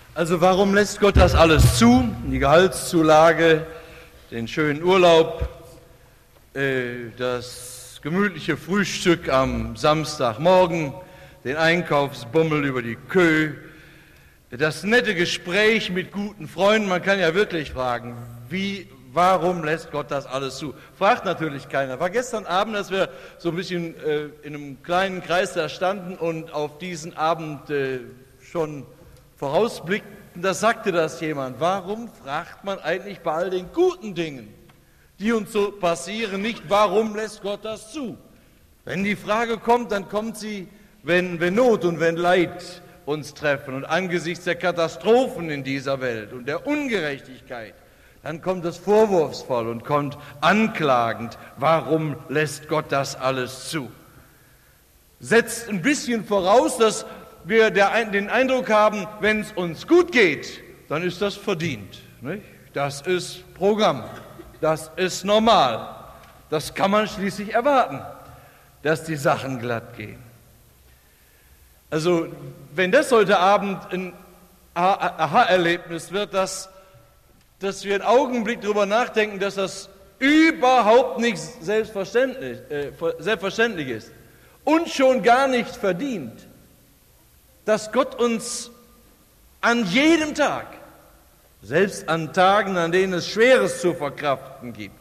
Also warum lässt Gott das alles zu? Die Gehaltszulage, den schönen Urlaub, das gemütliche Frühstück am Samstagmorgen, den Einkaufsbummel über die Kö, das nette Gespräch mit guten Freunden. Man kann ja wirklich fragen, warum lässt Gott das alles zu? Fragt natürlich keiner. War gestern Abend, dass wir so ein bisschen in einem kleinen Kreis da standen und auf diesen Abend schon vorausblickten, da sagte das jemand. Warum fragt man eigentlich bei all den guten Dingen, die uns so passieren, nicht, warum lässt Gott das zu? Wenn die Frage kommt, dann kommt sie, wenn Not und wenn Leid uns treffen und angesichts der Katastrophen in dieser Welt und der Ungerechtigkeit, dann kommt es vorwurfsvoll und kommt anklagend. Warum lässt Gott das alles zu? Setzt ein bisschen voraus, dass wir den Eindruck haben, wenn es uns gut geht, dann ist das verdient. Nicht? Das ist Programm, das ist normal. Das kann man schließlich erwarten, dass die Sachen glatt gehen. Also, wenn das heute Abend ein Aha-Erlebnis wird, dass wir einen Augenblick darüber nachdenken, dass das überhaupt nicht selbstverständlich ist und schon gar nicht verdient, dass Gott uns an jedem Tag, selbst an Tagen, an denen es Schweres zu verkraften gibt,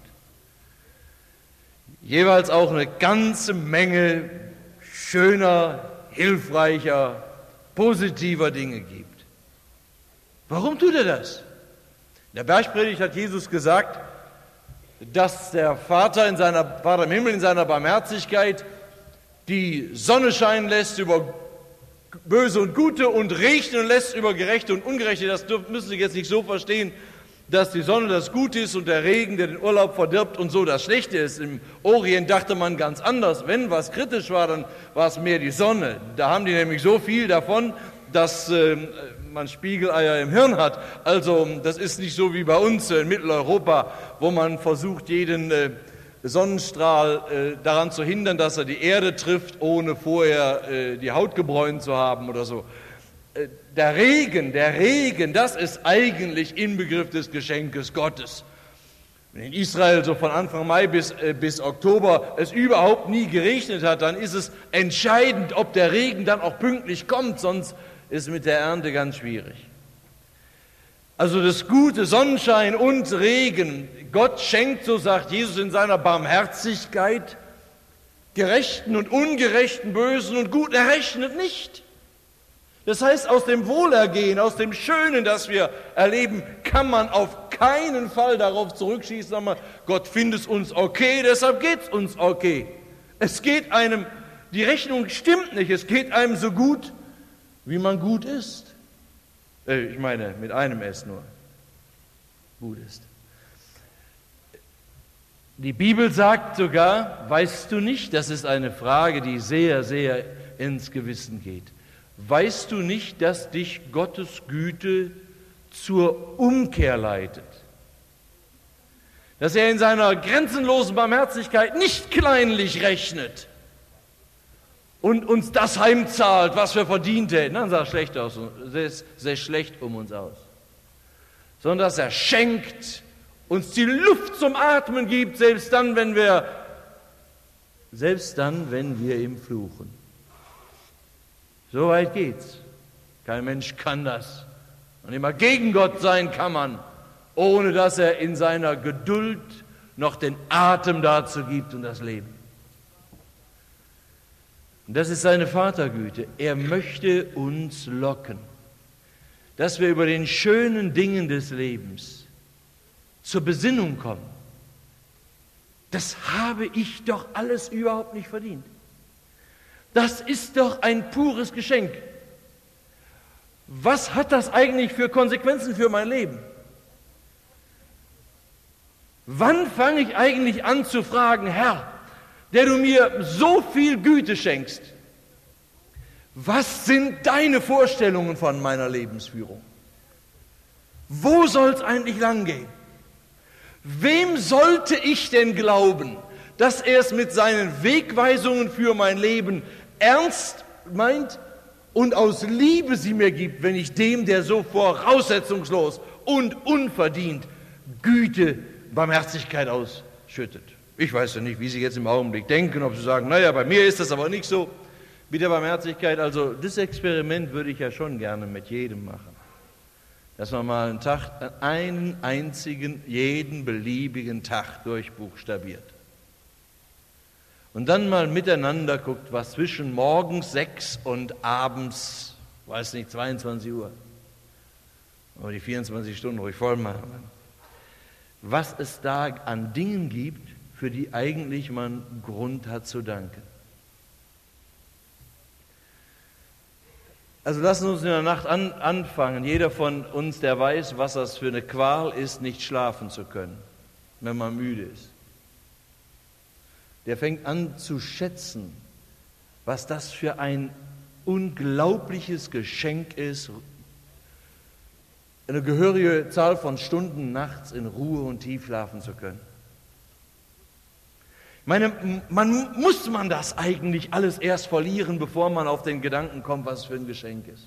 jeweils auch eine ganze Menge schöner, hilfreicher, positiver Dinge gibt. Warum tut er das? In der Bergpredigt hat Jesus gesagt, dass der Vater im Himmel in seiner Barmherzigkeit die Sonne scheinen lässt über Böse und Gute und regnen lässt über Gerechte und Ungerechte. Das müssen Sie jetzt nicht so verstehen, dass die Sonne das Gute ist und der Regen, der den Urlaub verdirbt und so das Schlechte ist. Im Orient dachte man ganz anders. Wenn was kritisch war, dann war es mehr die Sonne. Da haben die nämlich so viel davon, dass man Spiegeleier im Hirn hat. Also das ist nicht so wie bei uns in Mitteleuropa, wo man versucht, jeden Sonnenstrahl daran zu hindern, dass er die Erde trifft, ohne vorher die Haut gebräunt zu haben oder so. Der Regen, das ist eigentlich Inbegriff des Geschenkes Gottes. Wenn in Israel so von Anfang Mai bis Oktober es überhaupt nie geregnet hat, dann ist es entscheidend, ob der Regen dann auch pünktlich kommt, sonst ist mit der Ernte ganz schwierig. Also das Gute, Sonnenschein und Regen, Gott schenkt, so sagt Jesus in seiner Barmherzigkeit, Gerechten und Ungerechten, Bösen und Guten, er rechnet nicht. Das heißt, aus dem Wohlergehen, aus dem Schönen, das wir erleben, kann man auf keinen Fall darauf zurückschießen, sagen wir, Gott findet es uns okay, deshalb geht es uns okay. Es geht einem, die Rechnung stimmt nicht, es geht einem so gut, wie man gut ist. Ich meine, mit einem S nur, gut ist. Die Bibel sagt sogar, weißt du nicht, das ist eine Frage, die sehr, sehr ins Gewissen geht, weißt du nicht, dass dich Gottes Güte zur Umkehr leitet? Dass er in seiner grenzenlosen Barmherzigkeit nicht kleinlich rechnet und uns das heimzahlt, was wir verdient hätten, dann sah es schlecht aus, sehr schlecht um uns aus. Sondern dass er schenkt, uns die Luft zum Atmen gibt, selbst dann, wenn wir ihm fluchen. So weit geht's. Kein Mensch kann das. Und immer gegen Gott sein kann man, ohne dass er in seiner Geduld noch den Atem dazu gibt und das Leben. Und das ist seine Vatergüte. Er möchte uns locken, dass wir über den schönen Dingen des Lebens zur Besinnung kommen. Das habe ich doch alles überhaupt nicht verdient. Das ist doch ein pures Geschenk. Was hat das eigentlich für Konsequenzen für mein Leben? Wann fange ich eigentlich an zu fragen, Herr, der du mir so viel Güte schenkst, was sind deine Vorstellungen von meiner Lebensführung? Wo soll es eigentlich langgehen? Wem sollte ich denn glauben, dass er es mit seinen Wegweisungen für mein Leben ernst meint und aus Liebe sie mir gibt, wenn ich dem, der so voraussetzungslos und unverdient Güte, Barmherzigkeit ausschüttet. Ich weiß ja nicht, wie Sie jetzt im Augenblick denken, ob Sie sagen, naja, bei mir ist das aber nicht so mit der Barmherzigkeit. Also das Experiment würde ich ja schon gerne mit jedem machen. Dass man mal einen Tag, einen einzigen, jeden beliebigen Tag durchbuchstabiert. Und dann mal miteinander guckt, was zwischen morgens 6 und abends, weiß nicht, 22 Uhr, aber die 24 Stunden ruhig voll machen, was es da an Dingen gibt, für die eigentlich man Grund hat zu danken. Also lassen Sie uns in der Nacht anfangen. Jeder von uns, der weiß, was das für eine Qual ist, nicht schlafen zu können, wenn man müde ist. Der fängt an zu schätzen, was das für ein unglaubliches Geschenk ist, eine gehörige Zahl von Stunden nachts in Ruhe und tief schlafen zu können. Ich meine, muss man das eigentlich alles erst verlieren, bevor man auf den Gedanken kommt, was es für ein Geschenk ist?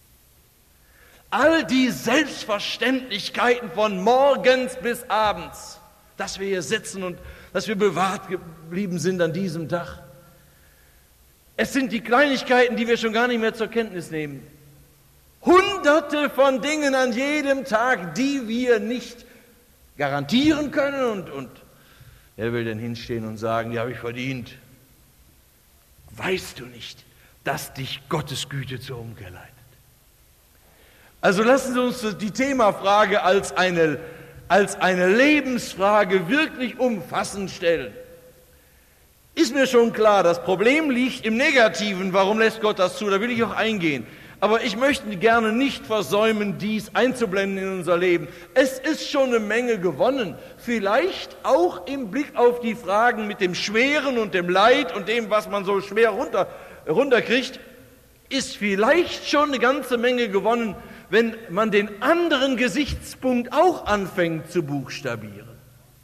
All die Selbstverständlichkeiten von morgens bis abends, dass wir hier sitzen und dass wir bewahrt geblieben sind an diesem Tag. Es sind die Kleinigkeiten, die wir schon gar nicht mehr zur Kenntnis nehmen. Hunderte von Dingen an jedem Tag, die wir nicht garantieren können. Und wer will denn hinstehen und sagen, die habe ich verdient? Weißt du nicht, dass dich Gottes Güte zur Umkehr leitet? Also lassen Sie uns die Themafrage als eine Lebensfrage wirklich umfassend stellen. Ist mir schon klar, das Problem liegt im Negativen. Warum lässt Gott das zu? Da will ich auch eingehen. Aber ich möchte gerne nicht versäumen, dies einzublenden in unser Leben. Es ist schon eine Menge gewonnen. Vielleicht auch im Blick auf die Fragen mit dem Schweren und dem Leid und dem, was man so schwer runterkriegt, ist vielleicht schon eine ganze Menge gewonnen, wenn man den anderen Gesichtspunkt auch anfängt zu buchstabieren.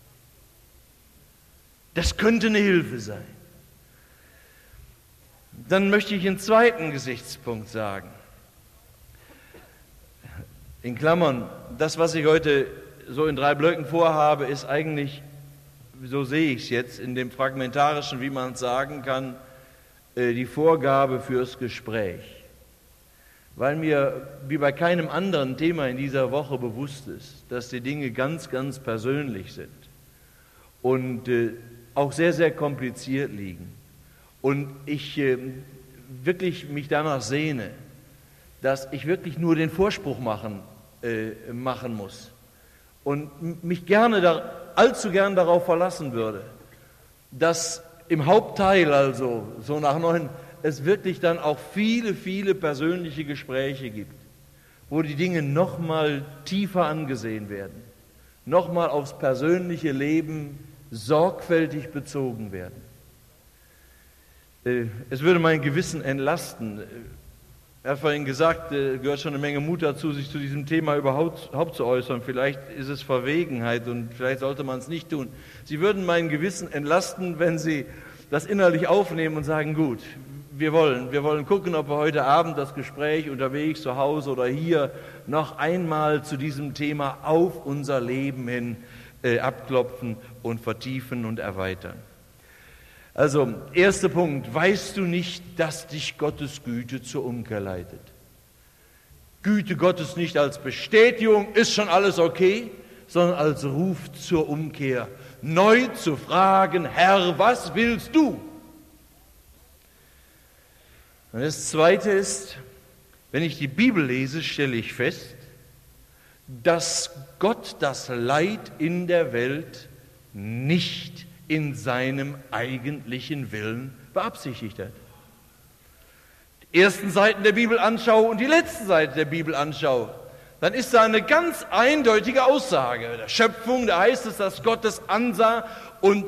Das könnte eine Hilfe sein. Dann möchte ich einen zweiten Gesichtspunkt sagen. In Klammern, das, was ich heute so in 3 Blöcken vorhabe, ist eigentlich, so sehe ich es jetzt, in dem Fragmentarischen, wie man es sagen kann, die Vorgabe fürs Gespräch. Weil mir, wie bei keinem anderen Thema in dieser Woche bewusst ist, dass die Dinge ganz, ganz persönlich sind und auch sehr, sehr kompliziert liegen. Und ich wirklich mich danach sehne, dass ich wirklich nur den Vorspruch machen muss und mich allzu gern darauf verlassen würde, dass im Hauptteil, also so nach 9, es wirklich dann auch viele, viele persönliche Gespräche gibt, wo die Dinge nochmal tiefer angesehen werden, nochmal aufs persönliche Leben sorgfältig bezogen werden. Es würde mein Gewissen entlasten. Er hat vorhin gesagt, gehört schon eine Menge Mut dazu, sich zu diesem Thema überhaupt zu äußern. Vielleicht ist es Verwegenheit und vielleicht sollte man es nicht tun. Sie würden mein Gewissen entlasten, wenn Sie das innerlich aufnehmen und sagen, gut, wir wollen gucken, ob wir heute Abend das Gespräch unterwegs, zu Hause oder hier noch einmal zu diesem Thema auf unser Leben hin abklopfen und vertiefen und erweitern. Also, erster Punkt, weißt du nicht, dass dich Gottes Güte zur Umkehr leitet? Güte Gottes nicht als Bestätigung, ist schon alles okay, sondern als Ruf zur Umkehr. Neu zu fragen, Herr, was willst du? Und das Zweite ist, wenn ich die Bibel lese, stelle ich fest, dass Gott das Leid in der Welt nicht in seinem eigentlichen Willen beabsichtigt hat. Die ersten Seiten der Bibel anschaue und die letzten Seiten der Bibel anschaue, dann ist da eine ganz eindeutige Aussage. Der Schöpfung, da heißt es, dass Gott es ansah und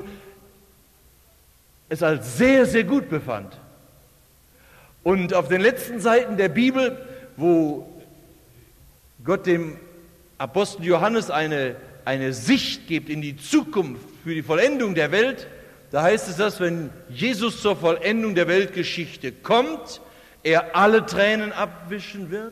es als sehr, sehr gut befand. Und auf den letzten Seiten der Bibel, wo Gott dem Apostel Johannes eine Sicht gibt in die Zukunft für die Vollendung der Welt, da heißt es, dass wenn Jesus zur Vollendung der Weltgeschichte kommt, er alle Tränen abwischen wird,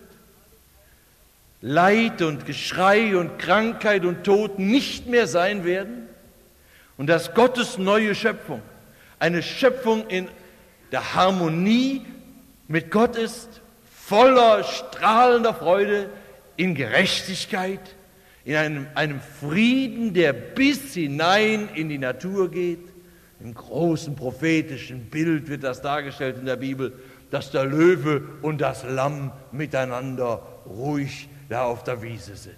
Leid und Geschrei und Krankheit und Tod nicht mehr sein werden und dass Gottes neue Schöpfung, eine Schöpfung in der Harmonie mit Gott ist, voller strahlender Freude, in Gerechtigkeit, in einem Frieden, der bis hinein in die Natur geht. Im großen prophetischen Bild wird das dargestellt in der Bibel, dass der Löwe und das Lamm miteinander ruhig da auf der Wiese sind.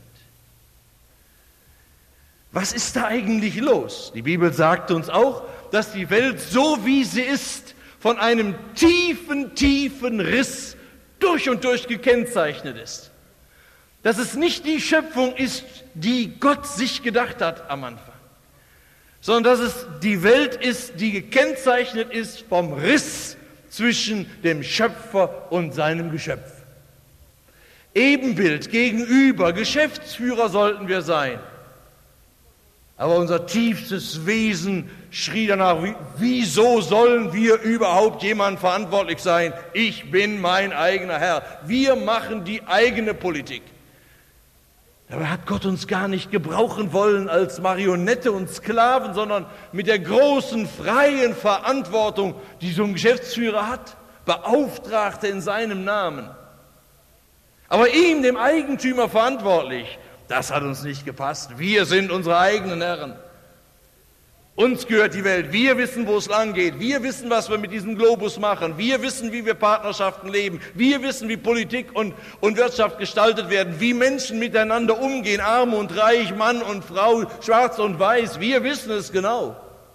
Was ist da eigentlich los? Die Bibel sagt uns auch, dass die Welt so wie sie ist, von einem tiefen, tiefen Riss durch und durch gekennzeichnet ist. Dass es nicht die Schöpfung ist, die Gott sich gedacht hat am Anfang, sondern dass es die Welt ist, die gekennzeichnet ist vom Riss zwischen dem Schöpfer und seinem Geschöpf. Ebenbild, gegenüber, Geschäftsführer sollten wir sein. Aber unser tiefstes Wesen schrie danach, wieso sollen wir überhaupt jemand verantwortlich sein? Ich bin mein eigener Herr. Wir machen die eigene Politik. Dabei hat Gott uns gar nicht gebrauchen wollen als Marionette und Sklaven, sondern mit der großen, freien Verantwortung, die so ein Geschäftsführer hat, Beauftragte in seinem Namen. Aber ihm, dem Eigentümer, verantwortlich, das hat uns nicht gepasst. Wir sind unsere eigenen Herren. Uns gehört die Welt. Wir wissen, wo es lang geht. Wir wissen, was wir mit diesem Globus machen. Wir wissen, wie wir Partnerschaften leben. Wir wissen, wie Politik und Wirtschaft gestaltet werden, wie Menschen miteinander umgehen, arm und reich, Mann und Frau, schwarz und weiß. Wir wissen es genau.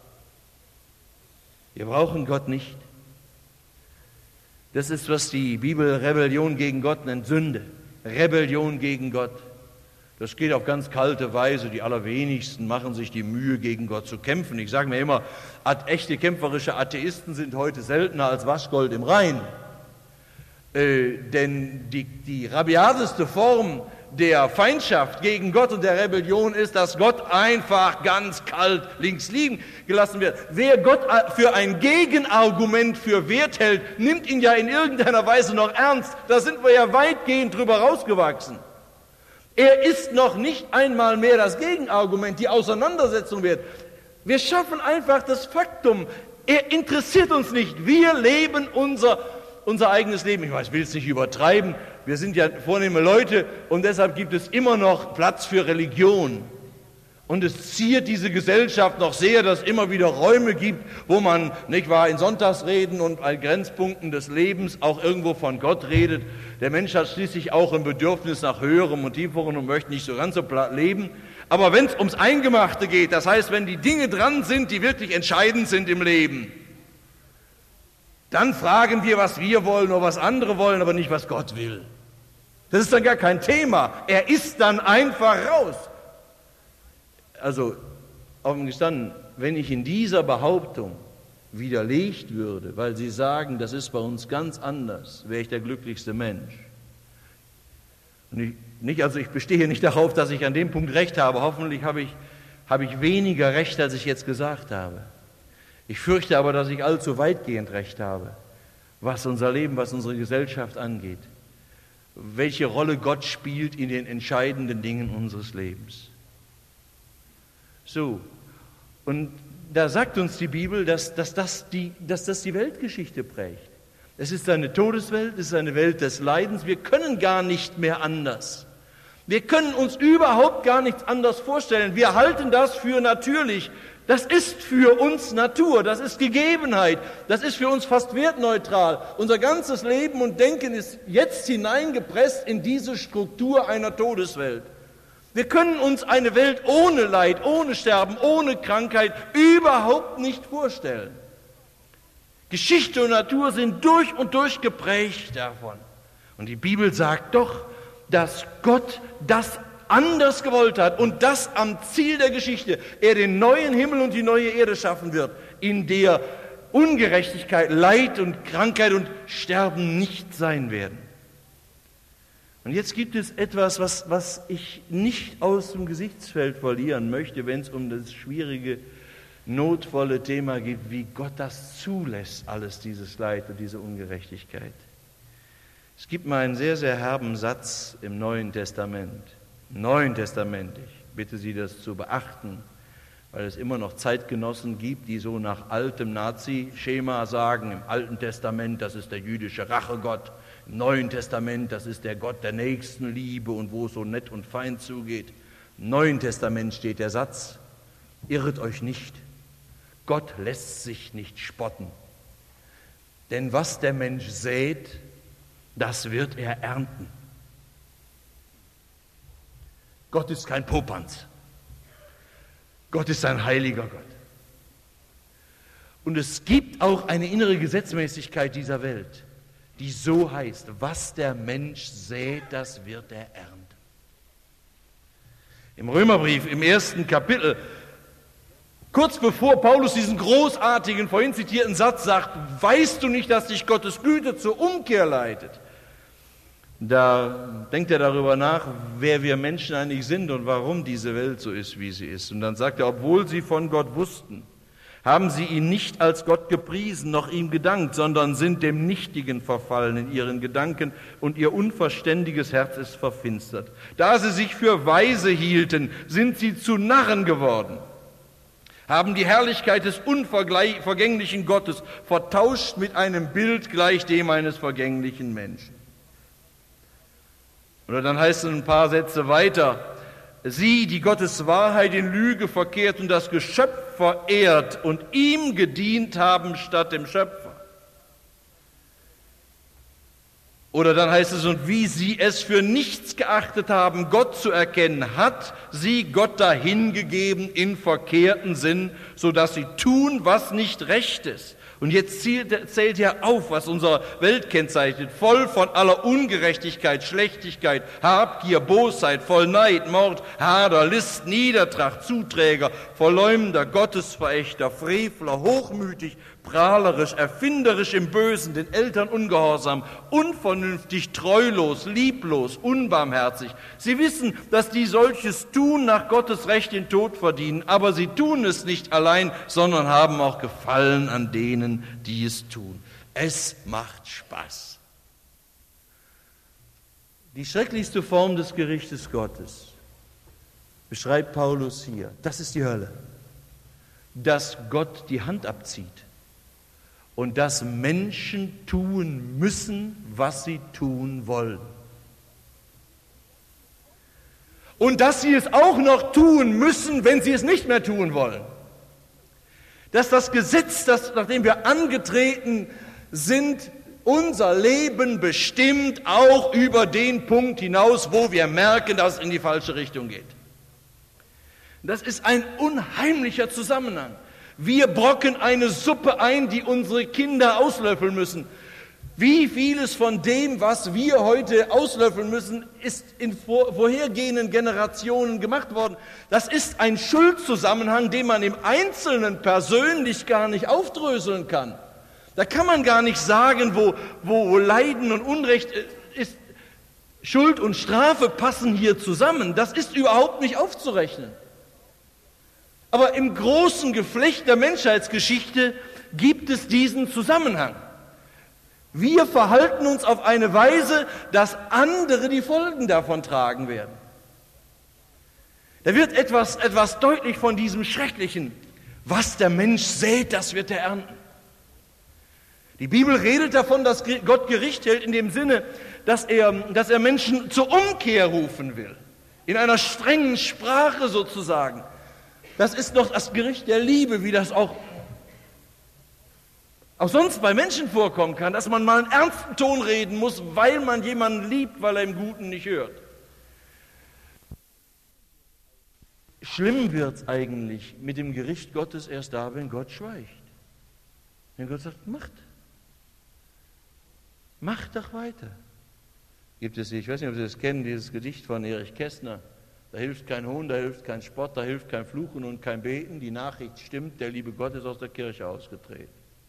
Wir brauchen Gott nicht. Das ist, was die Bibel Rebellion gegen Gott nennt, Sünde. Rebellion gegen Gott. Das geht auf ganz kalte Weise. Die allerwenigsten machen sich die Mühe, gegen Gott zu kämpfen. Ich sage mir immer, echte kämpferische Atheisten sind heute seltener als Waschgold im Rhein. Denn die rabiateste Form der Feindschaft gegen Gott und der Rebellion ist, dass Gott einfach ganz kalt links liegen gelassen wird. Wer Gott für ein Gegenargument für wert hält, nimmt ihn ja in irgendeiner Weise noch ernst. Da sind wir ja weitgehend drüber rausgewachsen. Er ist noch nicht einmal mehr das Gegenargument, die Auseinandersetzung wert. Wir schaffen einfach das Faktum. Er interessiert uns nicht. Wir leben unser eigenes Leben. Ich will es nicht übertreiben. Wir sind ja vornehme Leute und deshalb gibt es immer noch Platz für Religion. Und es ziert diese Gesellschaft noch sehr, dass es immer wieder Räume gibt, wo man, nicht wahr, in Sonntagsreden und bei Grenzpunkten des Lebens auch irgendwo von Gott redet. Der Mensch hat schließlich auch ein Bedürfnis nach höherem und tieferem und möchte nicht so ganz so platt leben. Aber wenn es ums Eingemachte geht, das heißt, wenn die Dinge dran sind, die wirklich entscheidend sind im Leben, dann fragen wir, was wir wollen oder was andere wollen, aber nicht, was Gott will. Das ist dann gar kein Thema. Er ist dann einfach raus. Also, offen gestanden, wenn ich in dieser Behauptung widerlegt würde, weil Sie sagen, das ist bei uns ganz anders, wäre ich der glücklichste Mensch. Und ich bestehe nicht darauf, dass ich an dem Punkt recht habe. Hoffentlich habe ich weniger Recht, als ich jetzt gesagt habe. Ich fürchte aber, dass ich allzu weitgehend Recht habe, was unser Leben, was unsere Gesellschaft angeht, welche Rolle Gott spielt in den entscheidenden Dingen unseres Lebens. So, und da sagt uns die Bibel, dass das die Weltgeschichte prägt. Es ist eine Todeswelt, es ist eine Welt des Leidens. Wir können gar nicht mehr anders. Wir können uns überhaupt gar nichts anders vorstellen. Wir halten das für natürlich. Das ist für uns Natur, das ist Gegebenheit, das ist für uns fast wertneutral. Unser ganzes Leben und Denken ist jetzt hineingepresst in diese Struktur einer Todeswelt. Wir können uns eine Welt ohne Leid, ohne Sterben, ohne Krankheit überhaupt nicht vorstellen. Geschichte und Natur sind durch und durch geprägt davon. Und die Bibel sagt doch, dass Gott das anders gewollt hat und das am Ziel der Geschichte, er den neuen Himmel und die neue Erde schaffen wird, in der Ungerechtigkeit, Leid und Krankheit und Sterben nicht sein werden. Und jetzt gibt es etwas, was ich nicht aus dem Gesichtsfeld verlieren möchte, wenn es um das schwierige, notvolle Thema geht, wie Gott das zulässt, alles dieses Leid und diese Ungerechtigkeit. Es gibt mal einen sehr, sehr herben Satz im Neuen Testament. Im Neuen Testament, ich bitte Sie, das zu beachten, weil es immer noch Zeitgenossen gibt, die so nach altem Nazi-Schema sagen, im Alten Testament, das ist der jüdische Rachegott, im Neuen Testament, das ist der Gott der Nächstenliebe und wo es so nett und fein zugeht. Im Neuen Testament steht der Satz, irret euch nicht, Gott lässt sich nicht spotten, denn was der Mensch sät, das wird er ernten. Gott ist kein Popanz. Gott ist ein heiliger Gott. Und es gibt auch eine innere Gesetzmäßigkeit dieser Welt, die so heißt, was der Mensch sät, das wird er ernten. Im Römerbrief, im 1. Kapitel, kurz bevor Paulus diesen großartigen, vorhin zitierten Satz sagt, weißt du nicht, dass dich Gottes Güte zur Umkehr leitet? Da denkt er darüber nach, wer wir Menschen eigentlich sind und warum diese Welt so ist, wie sie ist. Und dann sagt er, obwohl sie von Gott wussten, haben sie ihn nicht als Gott gepriesen, noch ihm gedankt, sondern sind dem Nichtigen verfallen in ihren Gedanken und ihr unverständiges Herz ist verfinstert. Da sie sich für weise hielten, sind sie zu Narren geworden, haben die Herrlichkeit des unvergänglichen Gottes vertauscht mit einem Bild gleich dem eines vergänglichen Menschen. Oder dann heißt es ein paar Sätze weiter, sie, die Gottes Wahrheit in Lüge verkehrt und das Geschöpf verehrt und ihm gedient haben statt dem Schöpfer. Oder dann heißt es, und wie sie es für nichts geachtet haben, Gott zu erkennen, hat sie Gott dahingegeben in verkehrten Sinn, sodass sie tun, was nicht recht ist. Und jetzt zählt er auf, was unsere Welt kennzeichnet, voll von aller Ungerechtigkeit, Schlechtigkeit, Habgier, Bosheit, voll Neid, Mord, Hader, List, Niedertracht, Zuträger, Verleumder, Gottesverächter, Frevler, hochmütig, prahlerisch, erfinderisch im Bösen, den Eltern ungehorsam, unvernünftig, treulos, lieblos, unbarmherzig. Sie wissen, dass die solches tun, nach Gottes Recht den Tod verdienen, aber sie tun es nicht allein, sondern haben auch Gefallen an denen, die es tun. Es macht Spaß. Die schrecklichste Form des Gerichtes Gottes beschreibt Paulus hier. Das ist die Hölle. Dass Gott die Hand abzieht. Und dass Menschen tun müssen, was sie tun wollen. Und dass sie es auch noch tun müssen, wenn sie es nicht mehr tun wollen. Dass das Gesetz, nachdem wir angetreten sind, unser Leben bestimmt, auch über den Punkt hinaus, wo wir merken, dass es in die falsche Richtung geht. Das ist ein unheimlicher Zusammenhang. Wir brocken eine Suppe ein, die unsere Kinder auslöffeln müssen. Wie vieles von dem, was wir heute auslöffeln müssen, ist in vorhergehenden Generationen gemacht worden. Das ist ein Schuldzusammenhang, den man im Einzelnen persönlich gar nicht aufdröseln kann. Da kann man gar nicht sagen, wo Leiden und Unrecht ist. Schuld und Strafe passen hier zusammen. Das ist überhaupt nicht aufzurechnen. Aber im großen Geflecht der Menschheitsgeschichte gibt es diesen Zusammenhang. Wir verhalten uns auf eine Weise, dass andere die Folgen davon tragen werden. Da wird etwas deutlich von diesem Schrecklichen. Was der Mensch sät, das wird er ernten. Die Bibel redet davon, dass Gott Gericht hält in dem Sinne, dass er Menschen zur Umkehr rufen will. In einer strengen Sprache sozusagen. Das ist doch das Gericht der Liebe, wie das auch sonst bei Menschen vorkommen kann, dass man mal einen ernsten Ton reden muss, weil man jemanden liebt, weil er im Guten nicht hört. Schlimm wird es eigentlich mit dem Gericht Gottes erst da, wenn Gott schweigt. Wenn Gott sagt, macht doch weiter. Gibt es, ich weiß nicht, ob Sie das kennen, dieses Gedicht von Erich Kästner. Da hilft kein Hohn, da hilft kein Spott, da hilft kein Fluchen und kein Beten. Die Nachricht stimmt, der liebe Gott ist aus der Kirche ausgetreten.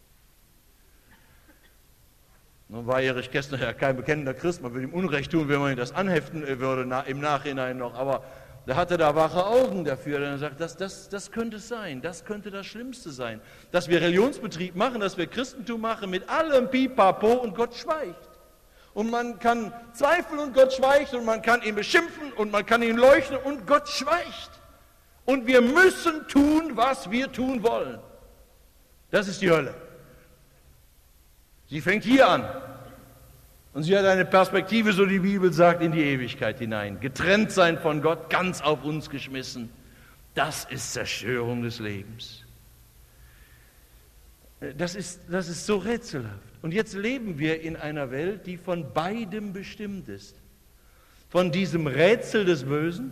Nun war Erich Kästner ja kein bekennender Christ, man würde ihm Unrecht tun, wenn man ihm das anheften würde im Nachhinein noch, aber da hatte er wache Augen dafür, dann sagt, das könnte es sein, das könnte das Schlimmste sein, dass wir Religionsbetrieb machen, dass wir Christentum machen mit allem Pipapo und Gott schweigt. und man kann zweifeln und Gott schweigt und man kann ihn beschimpfen und man kann ihn leuchten und Gott schweigt. Und wir müssen tun, was wir tun wollen. Das ist die Hölle. Sie fängt hier an. Und sie hat eine Perspektive, so die Bibel sagt, in die Ewigkeit hinein. Getrennt sein von Gott, ganz auf uns geschmissen. Das ist Zerstörung des Lebens. Das ist so rätselhaft. Und jetzt leben wir in einer Welt, die von beidem bestimmt ist. Von diesem Rätsel des Bösen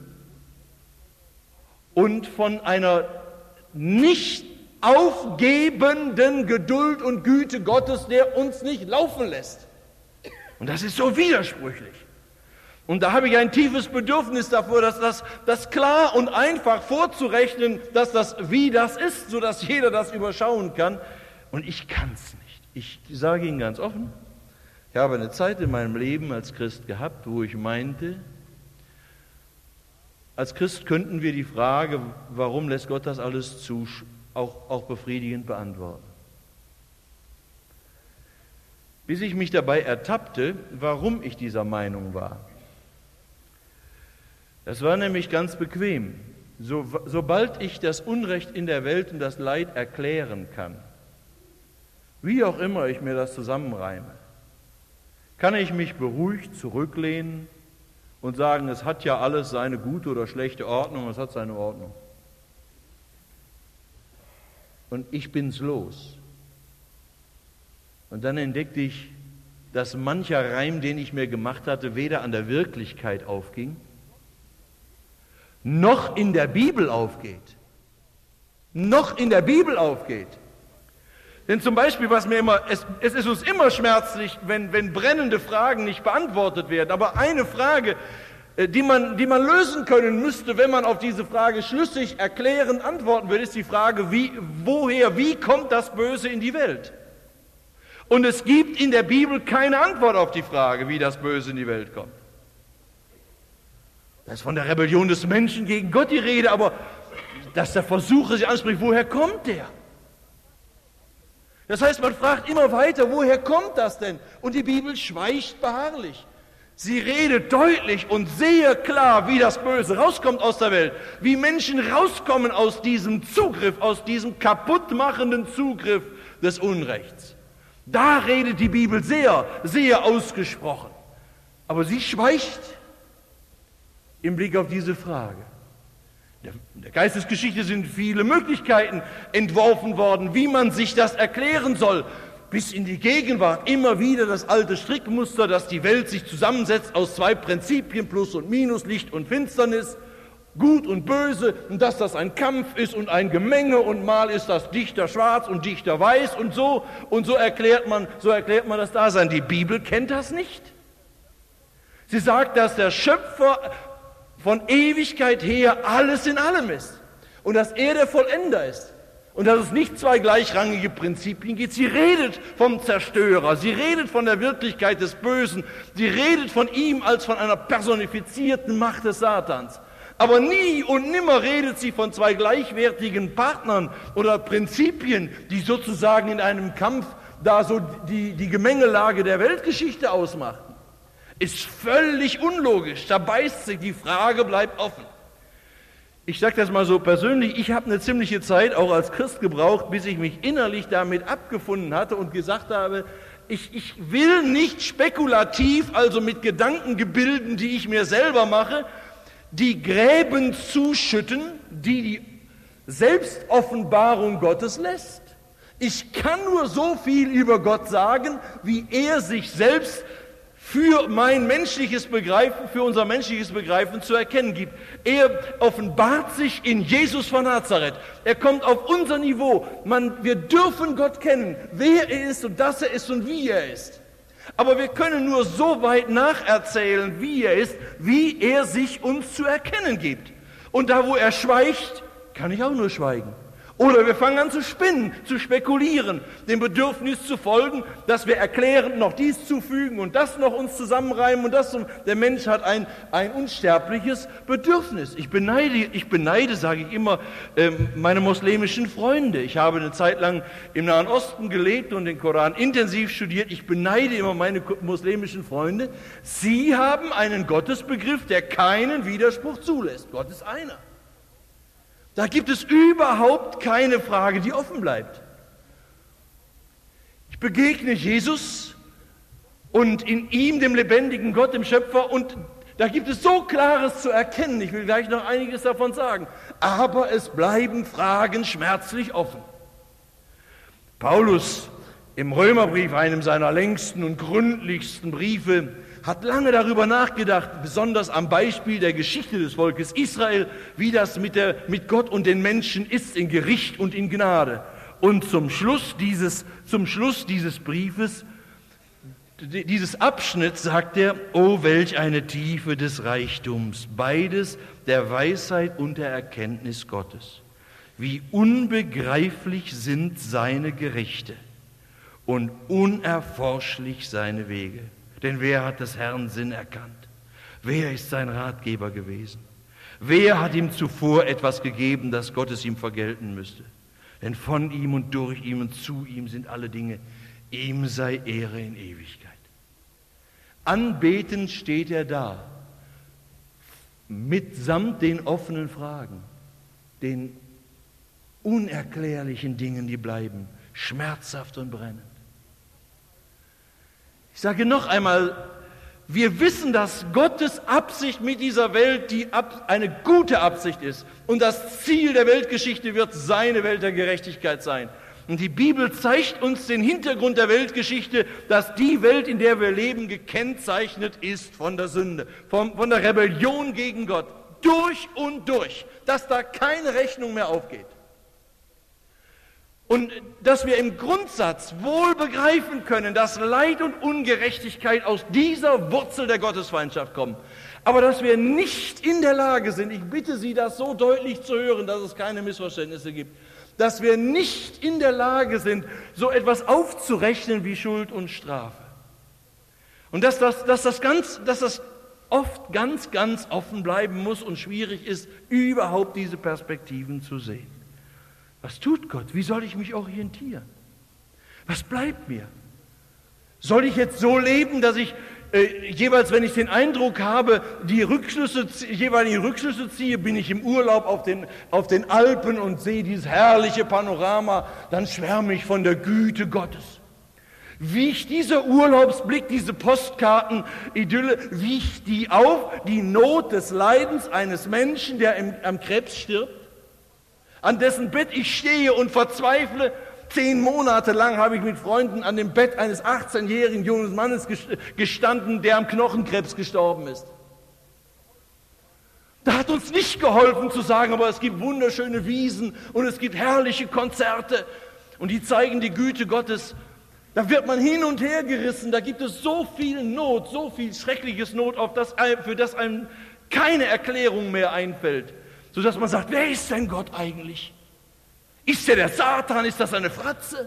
und von einer nicht aufgebenden Geduld und Güte Gottes, der uns nicht laufen lässt. Und das ist so widersprüchlich. Und da habe ich ein tiefes Bedürfnis davor, das klar und einfach vorzurechnen, dass das wie das ist, sodass jeder das überschauen kann. Und ich kann es nicht. Ich sage Ihnen ganz offen, ich habe eine Zeit in meinem Leben als Christ gehabt, wo ich meinte, als Christ könnten wir die Frage, warum lässt Gott das alles zu, auch befriedigend beantworten. Bis ich mich dabei ertappte, warum ich dieser Meinung war. Das war nämlich ganz bequem. Sobald ich das Unrecht in der Welt und das Leid erklären kann, wie auch immer ich mir das zusammenreime, kann ich mich beruhigt zurücklehnen und sagen, es hat ja alles seine gute oder schlechte Ordnung, es hat seine Ordnung. Und ich bin's los. Und dann entdeckte ich, dass mancher Reim, den ich mir gemacht hatte, weder an der Wirklichkeit aufging, noch in der Bibel aufgeht. Noch in der Bibel aufgeht. Denn zum Beispiel, es ist uns immer schmerzlich, wenn brennende Fragen nicht beantwortet werden. Aber eine Frage, die man lösen können müsste, wenn man auf diese Frage schlüssig erklärend antworten würde, ist die Frage, wie kommt das Böse in die Welt? Und es gibt in der Bibel keine Antwort auf die Frage, wie das Böse in die Welt kommt. Da ist von der Rebellion des Menschen gegen Gott die Rede, aber dass der Versuch sich anspricht, woher kommt der? Das heißt, man fragt immer weiter, woher kommt das denn? Und die Bibel schweigt beharrlich. Sie redet deutlich und sehr klar, wie das Böse rauskommt aus der Welt, wie Menschen rauskommen aus diesem Zugriff, aus diesem kaputtmachenden Zugriff des Unrechts. Da redet die Bibel sehr, sehr ausgesprochen. Aber sie schweigt im Blick auf diese Frage. In der Geistesgeschichte sind viele Möglichkeiten entworfen worden, wie man sich das erklären soll. Bis in die Gegenwart immer wieder das alte Strickmuster, dass die Welt sich zusammensetzt aus zwei Prinzipien, Plus und Minus, Licht und Finsternis, Gut und Böse, und dass das ein Kampf ist und ein Gemenge und mal ist das Dichter schwarz und Dichter weiß und so erklärt man das Dasein. Die Bibel kennt das nicht. Sie sagt, dass der Schöpfer von Ewigkeit her alles in allem ist und dass er der Vollender ist und dass es nicht zwei gleichrangige Prinzipien gibt. Sie redet vom Zerstörer, sie redet von der Wirklichkeit des Bösen, sie redet von ihm als von einer personifizierten Macht des Satans. Aber nie und nimmer redet sie von zwei gleichwertigen Partnern oder Prinzipien, die sozusagen in einem Kampf da so die Gemengelage der Weltgeschichte ausmachten. Ist völlig unlogisch, da beißt sich, die Frage bleibt offen. Ich sage das mal so persönlich, ich habe eine ziemliche Zeit auch als Christ gebraucht, bis ich mich innerlich damit abgefunden hatte und gesagt habe, ich will nicht spekulativ, also mit Gedankengebilden, die ich mir selber mache, die Gräben zuschütten, die Selbstoffenbarung Gottes lässt. Ich kann nur so viel über Gott sagen, wie er sich selbst für mein menschliches Begreifen, für unser menschliches Begreifen zu erkennen gibt. Er offenbart sich in Jesus von Nazareth. Er kommt auf unser Niveau. Wir dürfen Gott kennen, wer er ist und dass er ist und wie er ist. Aber wir können nur so weit nacherzählen, wie er ist, wie er sich uns zu erkennen gibt. Und da, wo er schweigt, kann ich auch nur schweigen. Oder wir fangen an zu spinnen, zu spekulieren, dem Bedürfnis zu folgen, dass wir erklärend noch dies zufügen und das noch uns zusammenreimen und das. Der Mensch hat ein unsterbliches Bedürfnis. Ich beneide, sage ich immer, meine muslimischen Freunde. Ich habe eine Zeit lang im Nahen Osten gelebt und den Koran intensiv studiert. Ich beneide immer meine muslimischen Freunde. Sie haben einen Gottesbegriff, der keinen Widerspruch zulässt. Gott ist einer. Da gibt es überhaupt keine Frage, die offen bleibt. Ich begegne Jesus und in ihm, dem lebendigen Gott, dem Schöpfer, und da gibt es so Klares zu erkennen. Ich will gleich noch einiges davon sagen. Aber es bleiben Fragen schmerzlich offen. Paulus im Römerbrief, einem seiner längsten und gründlichsten Briefe, hat lange darüber nachgedacht, besonders am Beispiel der Geschichte des Volkes Israel, wie das mit Gott und den Menschen ist, in Gericht und in Gnade. Und zum Schluss dieses Briefes, dieses Abschnitts, sagt er: Oh, welch eine Tiefe des Reichtums, beides der Weisheit und der Erkenntnis Gottes. Wie unbegreiflich sind seine Gerichte und unerforschlich seine Wege. Denn wer hat des Herrn Sinn erkannt? Wer ist sein Ratgeber gewesen? Wer hat ihm zuvor etwas gegeben, das Gott es ihm vergelten müsste? Denn von ihm und durch ihm und zu ihm sind alle Dinge. Ihm sei Ehre in Ewigkeit. Anbetend steht er da, mitsamt den offenen Fragen, den unerklärlichen Dingen, die bleiben, schmerzhaft und brennend. Ich sage noch einmal, wir wissen, dass Gottes Absicht mit dieser Welt eine gute Absicht ist. Und das Ziel der Weltgeschichte wird seine Welt der Gerechtigkeit sein. Und die Bibel zeigt uns den Hintergrund der Weltgeschichte, dass die Welt, in der wir leben, gekennzeichnet ist von der Sünde, von der Rebellion gegen Gott, durch und durch, dass da keine Rechnung mehr aufgeht. Und dass wir im Grundsatz wohl begreifen können, dass Leid und Ungerechtigkeit aus dieser Wurzel der Gottesfeindschaft kommen. Aber dass wir nicht in der Lage sind, ich bitte Sie, das so deutlich zu hören, dass es keine Missverständnisse gibt, dass wir nicht in der Lage sind, so etwas aufzurechnen wie Schuld und Strafe. Und dass das oft ganz, ganz offen bleiben muss und schwierig ist, überhaupt diese Perspektiven zu sehen. Was tut Gott? Wie soll ich mich orientieren? Was bleibt mir? Soll ich jetzt so leben, dass ich jeweils, wenn ich den Eindruck habe, jeweilige Rückschlüsse ziehe, bin ich im Urlaub auf den Alpen und sehe dieses herrliche Panorama, dann schwärme ich von der Güte Gottes. Wiegt dieser Urlaubsblick, diese Postkarten-Idylle, wiegt die auf, die Not des Leidens eines Menschen, der am Krebs stirbt? An dessen Bett ich stehe und verzweifle. 10 Monate lang habe ich mit Freunden an dem Bett eines 18-jährigen jungen Mannes gestanden, der am Knochenkrebs gestorben ist. Da hat uns nicht geholfen zu sagen, aber es gibt wunderschöne Wiesen und es gibt herrliche Konzerte und die zeigen die Güte Gottes. Da wird man hin und her gerissen, da gibt es so viel Not, so viel schreckliches Not, für das einem keine Erklärung mehr einfällt. Sodass man sagt, wer ist denn Gott eigentlich? Ist der Satan? Ist das eine Fratze?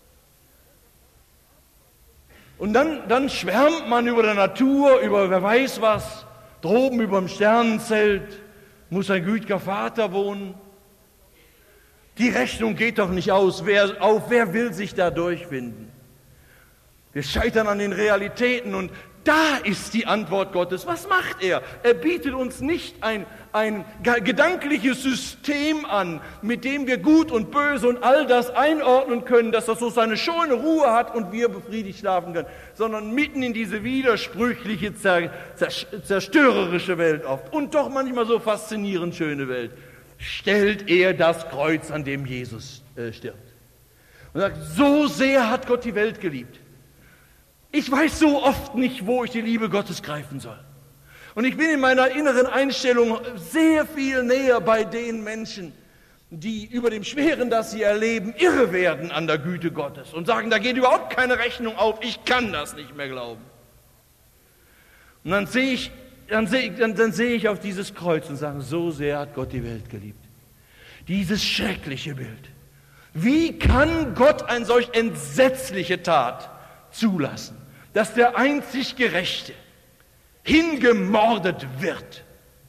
Und dann schwärmt man über der Natur, über wer weiß was. Droben über dem Sternenzelt muss ein gütiger Vater wohnen. Die Rechnung geht doch nicht aus. Wer will sich da durchfinden? Wir scheitern an den Realitäten und da ist die Antwort Gottes. Was macht er? Er bietet uns nicht ein gedankliches System an, mit dem wir Gut und Böse und all das einordnen können, dass das so seine schöne Ruhe hat und wir befriedigt schlafen können, sondern mitten in diese widersprüchliche, zerstörerische Welt oft und doch manchmal so faszinierend schöne Welt, stellt er das Kreuz, an dem Jesus stirbt. Und sagt, so sehr hat Gott die Welt geliebt. Ich weiß so oft nicht, wo ich die Liebe Gottes greifen soll. Und ich bin in meiner inneren Einstellung sehr viel näher bei den Menschen, die über dem Schweren, das sie erleben, irre werden an der Güte Gottes und sagen, da geht überhaupt keine Rechnung auf, ich kann das nicht mehr glauben. Und dann sehe ich auf dieses Kreuz und sage, so sehr hat Gott die Welt geliebt. Dieses schreckliche Bild. Wie kann Gott eine solch entsetzliche Tat zulassen, dass der einzig Gerechte hingemordet wird?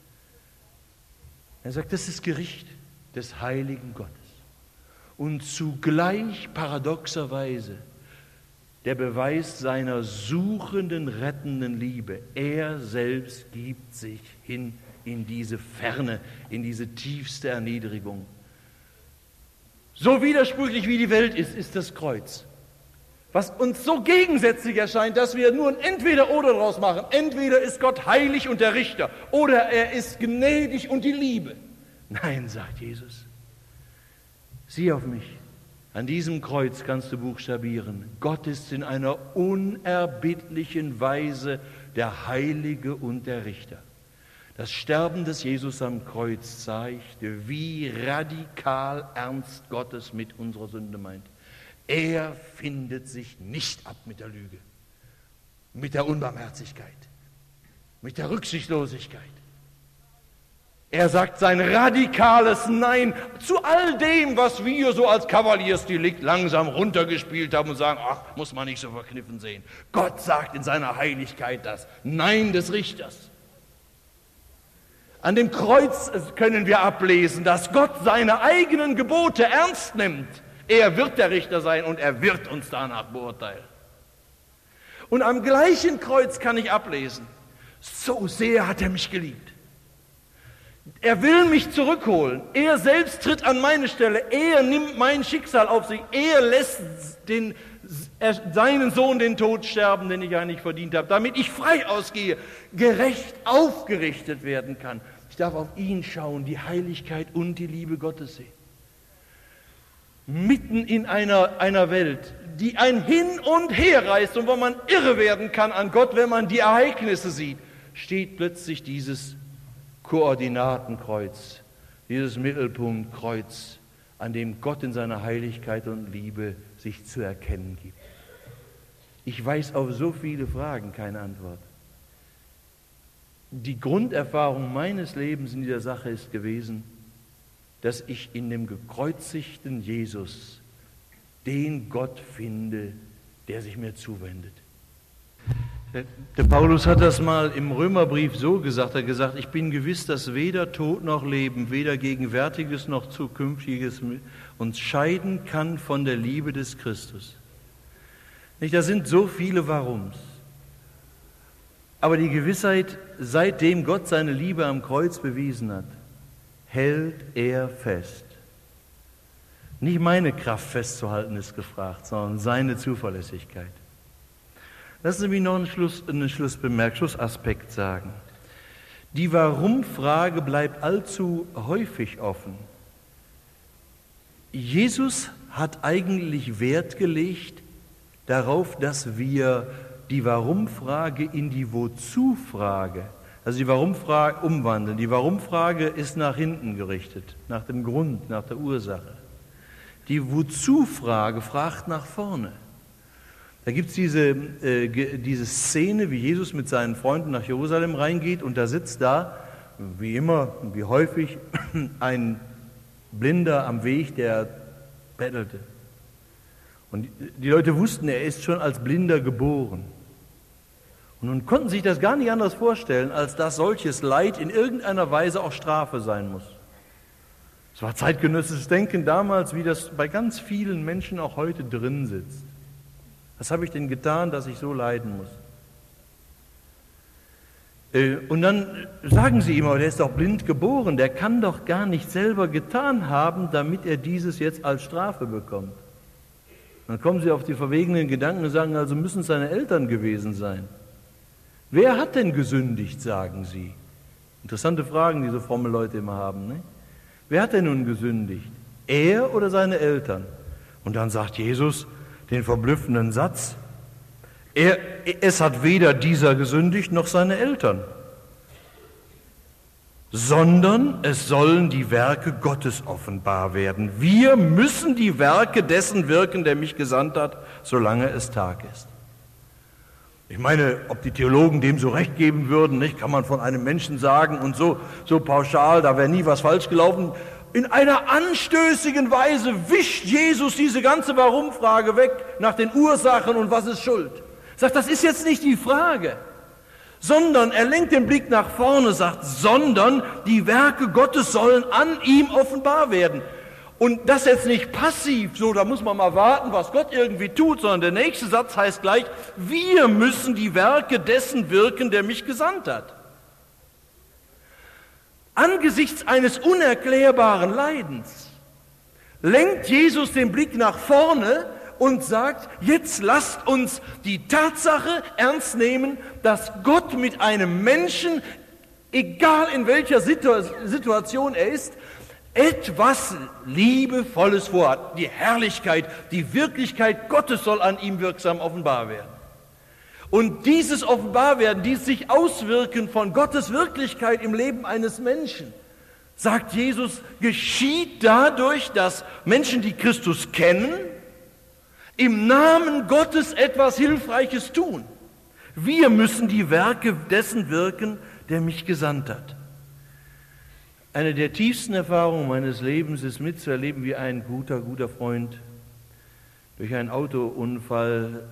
Er sagt, das ist Gericht des heiligen Gottes. Und zugleich paradoxerweise der Beweis seiner suchenden, rettenden Liebe. Er selbst gibt sich hin in diese Ferne, in diese tiefste Erniedrigung. So widersprüchlich wie die Welt ist das Kreuz. Was uns so gegensätzlich erscheint, dass wir nur ein Entweder-Oder draus machen. Entweder ist Gott heilig und der Richter, oder er ist gnädig und die Liebe. Nein, sagt Jesus, sieh auf mich. An diesem Kreuz kannst du buchstabieren. Gott ist in einer unerbittlichen Weise der Heilige und der Richter. Das Sterben des Jesus am Kreuz zeigte, wie radikal ernst Gott es mit unserer Sünde meint. Er findet sich nicht ab mit der Lüge, mit der Unbarmherzigkeit, mit der Rücksichtslosigkeit. Er sagt sein radikales Nein zu all dem, was wir so als Kavaliersdelikt langsam runtergespielt haben und sagen, ach, muss man nicht so verkniffen sehen. Gott sagt in seiner Heiligkeit das Nein des Richters. An dem Kreuz können wir ablesen, dass Gott seine eigenen Gebote ernst nimmt. Er wird der Richter sein und er wird uns danach beurteilen. Und am gleichen Kreuz kann ich ablesen, so sehr hat er mich geliebt. Er will mich zurückholen. Er selbst tritt an meine Stelle. Er nimmt mein Schicksal auf sich. Er lässt seinen Sohn den Tod sterben, den ich eigentlich verdient habe, damit ich frei ausgehe, gerecht aufgerichtet werden kann. Ich darf auf ihn schauen, die Heiligkeit und die Liebe Gottes sehen. Mitten in einer Welt, die ein Hin und Her reißt und wo man irre werden kann an Gott, wenn man die Ereignisse sieht, steht plötzlich dieses Koordinatenkreuz, dieses Mittelpunktkreuz, an dem Gott in seiner Heiligkeit und Liebe sich zu erkennen gibt. Ich weiß auf so viele Fragen keine Antwort. Die Grunderfahrung meines Lebens in dieser Sache ist gewesen, dass ich in dem gekreuzigten Jesus den Gott finde, der sich mir zuwendet. Der Paulus hat das mal im Römerbrief so gesagt, er hat gesagt, ich bin gewiss, dass weder Tod noch Leben, weder Gegenwärtiges noch Zukünftiges uns scheiden kann von der Liebe des Christus. Nicht, da sind so viele Warums. Aber die Gewissheit, seitdem Gott seine Liebe am Kreuz bewiesen hat, hält er fest. Nicht meine Kraft festzuhalten ist gefragt, sondern seine Zuverlässigkeit. Lassen Sie mich noch einen Schlussaspekt sagen. Die Warum-Frage bleibt allzu häufig offen. Jesus hat eigentlich Wert gelegt darauf, dass wir die Warum-Frage in die Wozu-Frage, also die Warum-Frage umwandeln. Die Warum-Frage ist nach hinten gerichtet, nach dem Grund, nach der Ursache. Die Wozu-Frage fragt nach vorne. Da gibt es diese Szene, wie Jesus mit seinen Freunden nach Jerusalem reingeht und da sitzt da, wie immer, wie häufig, ein Blinder am Weg, der bettelte. Und die Leute wussten, er ist schon als Blinder geboren. Und nun konnten sich das gar nicht anders vorstellen, als dass solches Leid in irgendeiner Weise auch Strafe sein muss. Es war zeitgenössisches Denken damals, wie das bei ganz vielen Menschen auch heute drin sitzt. Was habe ich denn getan, dass ich so leiden muss? Und dann sagen sie immer, der ist doch blind geboren, der kann doch gar nicht selber getan haben, damit er dieses jetzt als Strafe bekommt. Dann kommen sie auf die verwegenen Gedanken und sagen, also müssen es seine Eltern gewesen sein. Wer hat denn gesündigt, sagen sie? Interessante Fragen, die so fromme Leute immer haben. Ne? Wer hat denn nun gesündigt? Er oder seine Eltern? Und dann sagt Jesus den verblüffenden Satz, es hat weder dieser gesündigt noch seine Eltern, sondern es sollen die Werke Gottes offenbar werden. Wir müssen die Werke dessen wirken, der mich gesandt hat, solange es Tag ist. Ich meine, ob die Theologen dem so recht geben würden, nicht, kann man von einem Menschen sagen und so pauschal, da wäre nie was falsch gelaufen. in einer anstößigen Weise wischt Jesus diese ganze Warum-Frage weg nach den Ursachen und was ist Schuld. Sagt, das ist jetzt nicht die Frage, sondern er lenkt den Blick nach vorne, sagt, sondern die Werke Gottes sollen an ihm offenbar werden. Und das jetzt nicht passiv, so da muss man mal warten, was Gott irgendwie tut, sondern der nächste Satz heißt gleich, wir müssen die Werke dessen wirken, der mich gesandt hat. Angesichts eines unerklärbaren Leidens lenkt Jesus den Blick nach vorne und sagt, jetzt lasst uns die Tatsache ernst nehmen, dass Gott mit einem Menschen, egal in welcher Situation er ist, etwas Liebevolles vorhat. Die Herrlichkeit, die Wirklichkeit Gottes soll an ihm wirksam offenbar werden. Und dieses Offenbarwerden, dieses sich auswirken von Gottes Wirklichkeit im Leben eines Menschen, sagt Jesus, geschieht dadurch, dass Menschen, die Christus kennen, im Namen Gottes etwas Hilfreiches tun. Wir müssen die Werke dessen wirken, der mich gesandt hat. Eine der tiefsten Erfahrungen meines Lebens ist mitzuerleben, wie ein guter Freund durch einen Autounfall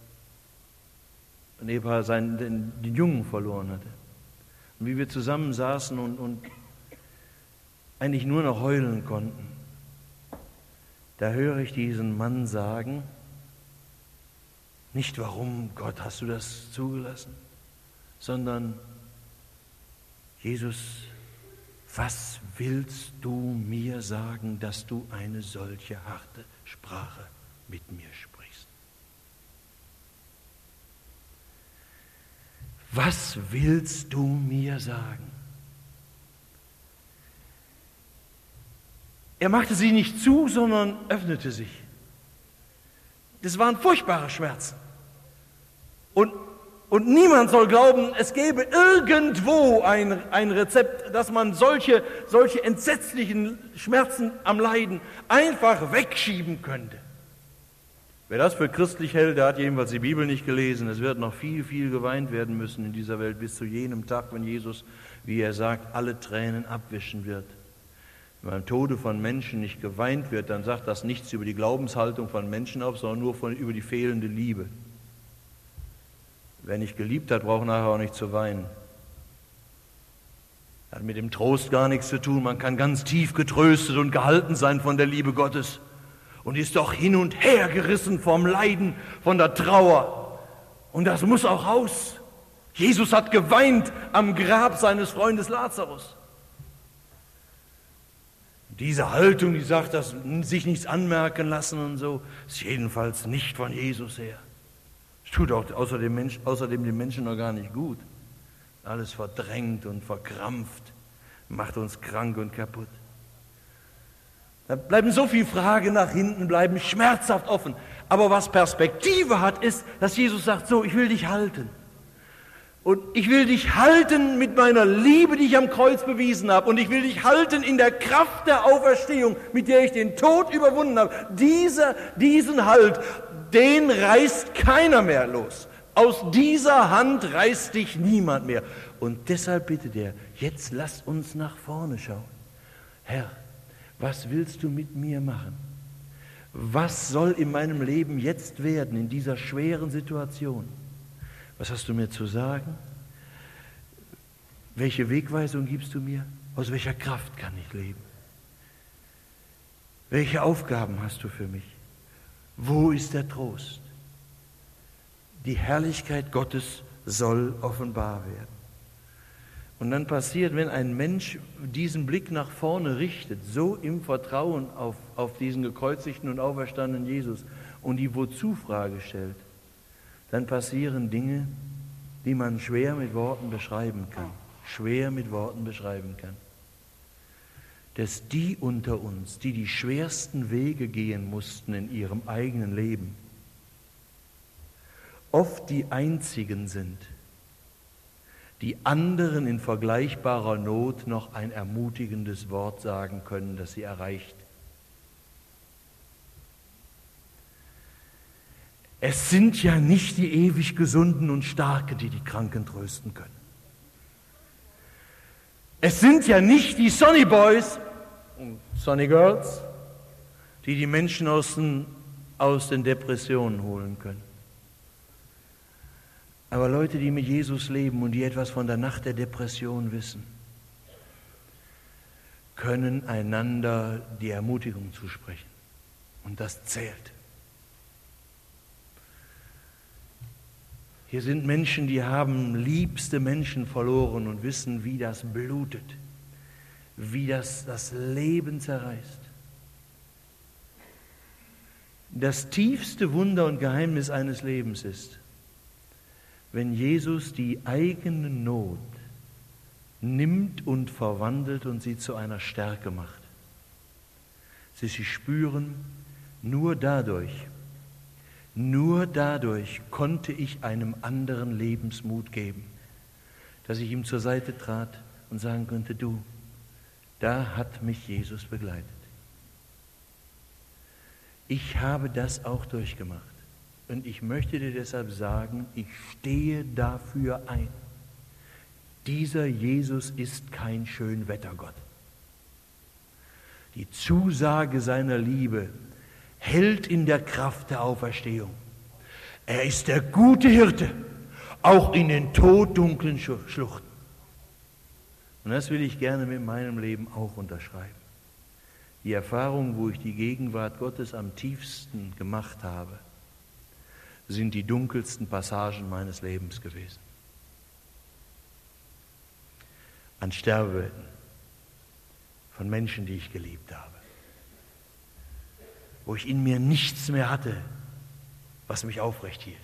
ein Ehepaar den Jungen verloren hatte. Und wie wir zusammen saßen und eigentlich nur noch heulen konnten, da höre ich diesen Mann sagen, nicht warum, Gott, hast du das zugelassen, sondern Jesus, was willst du mir sagen, dass du eine solche harte Sprache mit mir sprichst? Was willst du mir sagen? Er machte sie nicht zu, sondern öffnete sich. Das waren furchtbare Schmerzen. Und niemand soll glauben, es gäbe irgendwo ein Rezept, dass man solche entsetzlichen Schmerzen am Leiden einfach wegschieben könnte. Wer das für christlich hält, der hat jedenfalls die Bibel nicht gelesen. Es wird noch viel, viel geweint werden müssen in dieser Welt bis zu jenem Tag, wenn Jesus, wie er sagt, alle Tränen abwischen wird. Wenn beim Tode von Menschen nicht geweint wird, dann sagt das nichts über die Glaubenshaltung von Menschen auf, sondern nur über die fehlende Liebe. Wer nicht geliebt hat, braucht nachher auch nicht zu weinen. Hat mit dem Trost gar nichts zu tun. Man kann ganz tief getröstet und gehalten sein von der Liebe Gottes und ist doch hin und her gerissen vom Leiden, von der Trauer. Und das muss auch raus. Jesus hat geweint am Grab seines Freundes Lazarus. Diese Haltung, die sagt, dass sich nichts anmerken lassen und so, ist jedenfalls nicht von Jesus her. Es tut auch außerdem dem Menschen noch gar nicht gut. Alles verdrängt und verkrampft, macht uns krank und kaputt. Da bleiben so viele Fragen nach hinten, bleiben schmerzhaft offen. Aber was Perspektive hat, ist, dass Jesus sagt, so, ich will dich halten. Und ich will dich halten mit meiner Liebe, die ich am Kreuz bewiesen habe. Und ich will dich halten in der Kraft der Auferstehung, mit der ich den Tod überwunden habe. Diesen Halt, den reißt keiner mehr los. Aus dieser Hand reißt dich niemand mehr. Und deshalb bittet er, jetzt lass uns nach vorne schauen. Herr, was willst du mit mir machen? Was soll in meinem Leben jetzt werden, in dieser schweren Situation? Was hast du mir zu sagen? Welche Wegweisung gibst du mir? Aus welcher Kraft kann ich leben? Welche Aufgaben hast du für mich? Wo ist der Trost? Die Herrlichkeit Gottes soll offenbar werden. Und dann passiert, wenn ein Mensch diesen Blick nach vorne richtet, so im Vertrauen auf diesen gekreuzigten und auferstandenen Jesus und die Wozu-Frage stellt, dann passieren Dinge, die man schwer mit Worten beschreiben kann. Schwer mit Worten beschreiben kann. Dass die unter uns, die die schwersten Wege gehen mussten in ihrem eigenen Leben, oft die einzigen sind, die anderen in vergleichbarer Not noch ein ermutigendes Wort sagen können, das sie erreicht. Es sind ja nicht die ewig Gesunden und Starken, die die Kranken trösten können. Es sind ja nicht die Sonny Boys, Sonny Girls, die die Menschen aus den Depressionen holen können. Aber Leute, die mit Jesus leben und die etwas von der Nacht der Depression wissen, können einander die Ermutigung zusprechen. Und das zählt. Hier sind Menschen, die haben liebste Menschen verloren und wissen, wie das blutet, wie das Leben zerreißt. Das tiefste Wunder und Geheimnis eines Lebens ist, wenn Jesus die eigene Not nimmt und verwandelt und sie zu einer Stärke macht. Sie spüren, nur dadurch konnte ich einem anderen Lebensmut geben, dass ich ihm zur Seite trat und sagen konnte, du, da hat mich Jesus begleitet. Ich habe das auch durchgemacht und ich möchte dir deshalb sagen, ich stehe dafür ein. Dieser Jesus ist kein Schönwettergott. Die Zusage seiner Liebe hält in der Kraft der Auferstehung. Er ist der gute Hirte, auch in den toddunklen Schluchten. Und das will ich gerne mit meinem Leben auch unterschreiben. Die Erfahrung, wo ich die Gegenwart Gottes am tiefsten gemacht habe, sind die dunkelsten Passagen meines Lebens gewesen. An Sterbebetten von Menschen, die ich geliebt habe. Wo ich in mir nichts mehr hatte, was mich aufrecht hielt.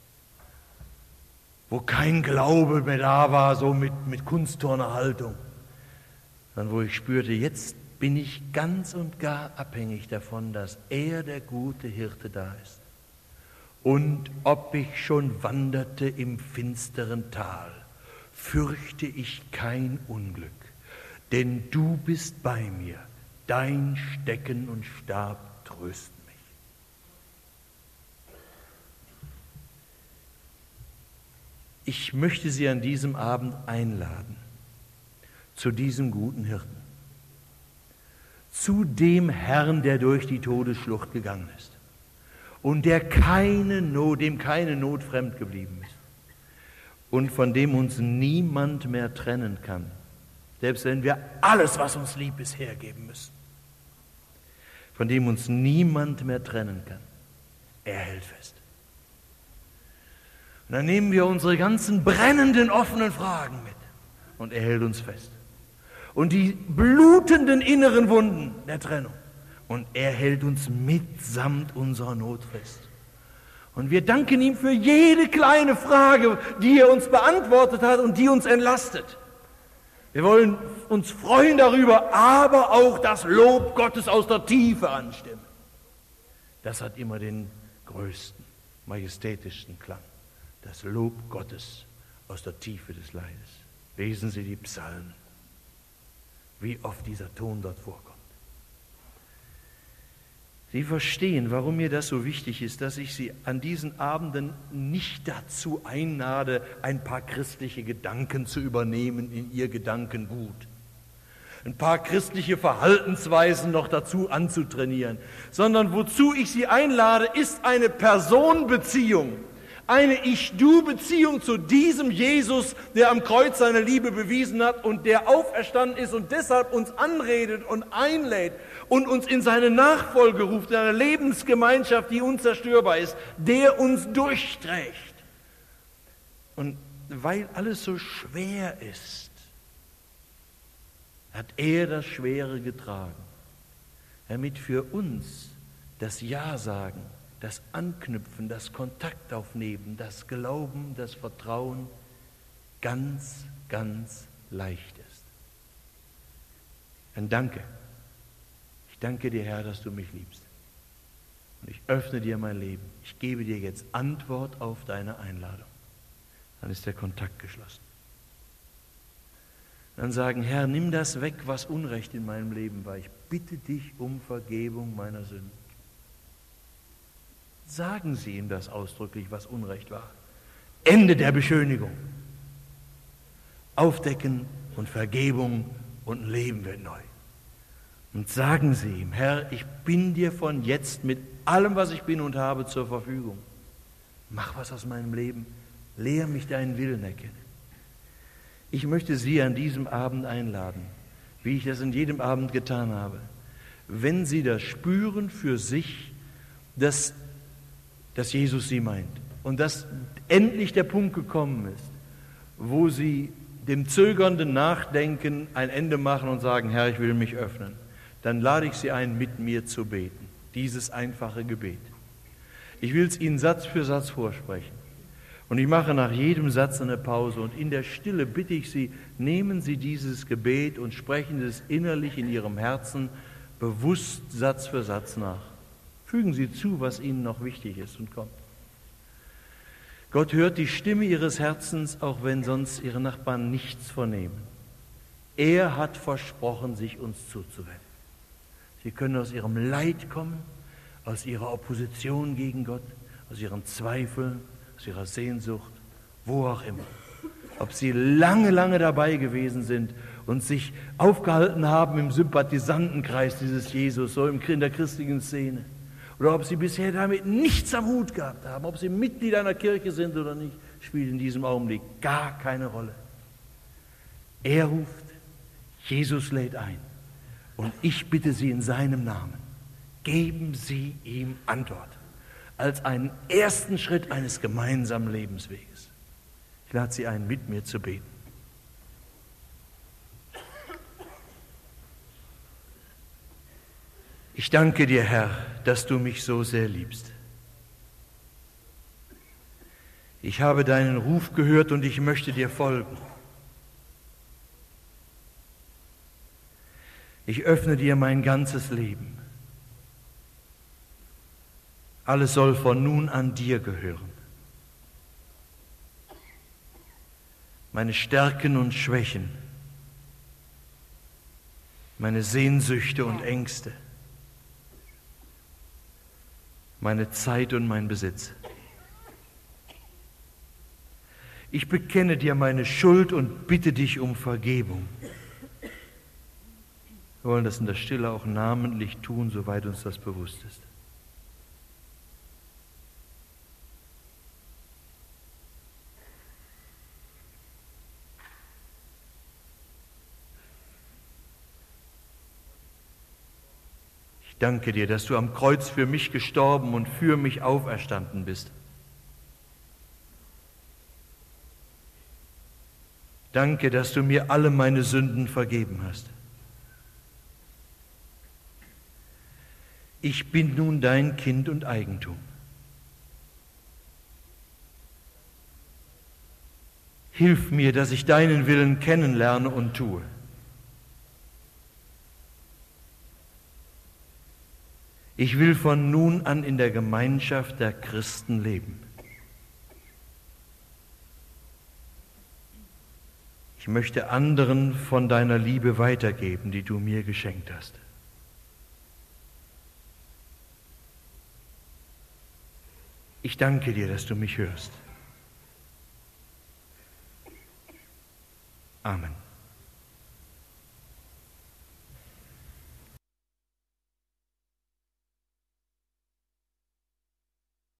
Wo kein Glaube mehr da war, so mit Kunstturnerhaltung. Sondern wo ich spürte, jetzt bin ich ganz und gar abhängig davon, dass er der gute Hirte da ist. Und ob ich schon wanderte im finsteren Tal, fürchte ich kein Unglück, denn du bist bei mir, dein Stecken und Stab trösten mich. Ich möchte Sie an diesem Abend einladen zu diesem guten Hirten, zu dem Herrn, der durch die Todesschlucht gegangen ist und dem keine Not fremd geblieben ist und von dem uns niemand mehr trennen kann, selbst wenn wir alles, was uns lieb ist, hergeben müssen, von dem uns niemand mehr trennen kann. Er hält fest. Und dann nehmen wir unsere ganzen brennenden, offenen Fragen mit und er hält uns fest. Und die blutenden inneren Wunden der Trennung. Und er hält uns mitsamt unserer Not fest. Und wir danken ihm für jede kleine Frage, die er uns beantwortet hat und die uns entlastet. Wir wollen uns freuen darüber, aber auch das Lob Gottes aus der Tiefe anstimmen. Das hat immer den größten, majestätischsten Klang. Das Lob Gottes aus der Tiefe des Leides. Lesen Sie die Psalmen, wie oft dieser Ton dort vorkommt. Sie verstehen, warum mir das so wichtig ist, dass ich Sie an diesen Abenden nicht dazu einlade, ein paar christliche Gedanken zu übernehmen in Ihr Gedankengut. Ein paar christliche Verhaltensweisen noch dazu anzutrainieren, sondern wozu ich Sie einlade, ist eine Personenbeziehung, eine Ich-Du-Beziehung zu diesem Jesus, der am Kreuz seine Liebe bewiesen hat und der auferstanden ist und deshalb uns anredet und einlädt und uns in seine Nachfolge ruft, in eine Lebensgemeinschaft, die unzerstörbar ist, der uns durchträgt. Und weil alles so schwer ist, hat er das Schwere getragen, damit für uns das Ja sagen, das Anknüpfen, das Kontakt aufnehmen, das Glauben, das Vertrauen ganz, ganz leicht ist. Ein Danke. Ich danke dir, Herr, dass du mich liebst. Und ich öffne dir mein Leben. Ich gebe dir jetzt Antwort auf deine Einladung. Dann ist der Kontakt geschlossen. Dann sagen, Herr, nimm das weg, was Unrecht in meinem Leben war. Ich bitte dich um Vergebung meiner Sünden. Sagen Sie ihm das ausdrücklich, was Unrecht war. Ende der Beschönigung. Aufdecken und Vergebung und ein Leben wird neu. Und sagen Sie ihm, Herr, ich bin dir von jetzt mit allem, was ich bin und habe, zur Verfügung. Mach was aus meinem Leben. Lehre mich deinen Willen erkennen. Ich möchte Sie an diesem Abend einladen, wie ich das in jedem Abend getan habe. Wenn Sie das spüren für sich, dass Jesus Sie meint und dass endlich der Punkt gekommen ist, wo Sie dem zögernden Nachdenken ein Ende machen und sagen, Herr, ich will mich öffnen, dann lade ich Sie ein, mit mir zu beten. Dieses einfache Gebet. Ich will es Ihnen Satz für Satz vorsprechen. Und ich mache nach jedem Satz eine Pause und in der Stille bitte ich Sie, nehmen Sie dieses Gebet und sprechen es innerlich in Ihrem Herzen bewusst Satz für Satz nach. Fügen Sie zu, was Ihnen noch wichtig ist und kommt. Gott hört die Stimme Ihres Herzens, auch wenn sonst Ihre Nachbarn nichts vernehmen. Er hat versprochen, sich uns zuzuwenden. Sie können aus Ihrem Leid kommen, aus Ihrer Opposition gegen Gott, aus Ihren Zweifeln, aus Ihrer Sehnsucht, wo auch immer. Ob Sie lange dabei gewesen sind und sich aufgehalten haben im Sympathisantenkreis dieses Jesus, so in der christlichen Szene, oder ob Sie bisher damit nichts am Hut gehabt haben, ob Sie Mitglied einer Kirche sind oder nicht, spielt in diesem Augenblick gar keine Rolle. Er ruft, Jesus lädt ein. Und ich bitte Sie in seinem Namen, geben Sie ihm Antwort als einen ersten Schritt eines gemeinsamen Lebensweges. Ich lade Sie ein, mit mir zu beten. Ich danke dir, Herr, dass du mich so sehr liebst. Ich habe deinen Ruf gehört und ich möchte dir folgen. Ich öffne dir mein ganzes Leben. Alles soll von nun an dir gehören. Meine Stärken und Schwächen, meine Sehnsüchte und Ängste, meine Zeit und mein Besitz. Ich bekenne dir meine Schuld und bitte dich um Vergebung. Wir wollen das in der Stille auch namentlich tun, soweit uns das bewusst ist. Ich danke dir, dass du am Kreuz für mich gestorben und für mich auferstanden bist. Danke, dass du mir alle meine Sünden vergeben hast. Ich bin nun dein Kind und Eigentum. Hilf mir, dass ich deinen Willen kennenlerne und tue. Ich will von nun an in der Gemeinschaft der Christen leben. Ich möchte anderen von deiner Liebe weitergeben, die du mir geschenkt hast. Ich danke dir, dass du mich hörst. Amen.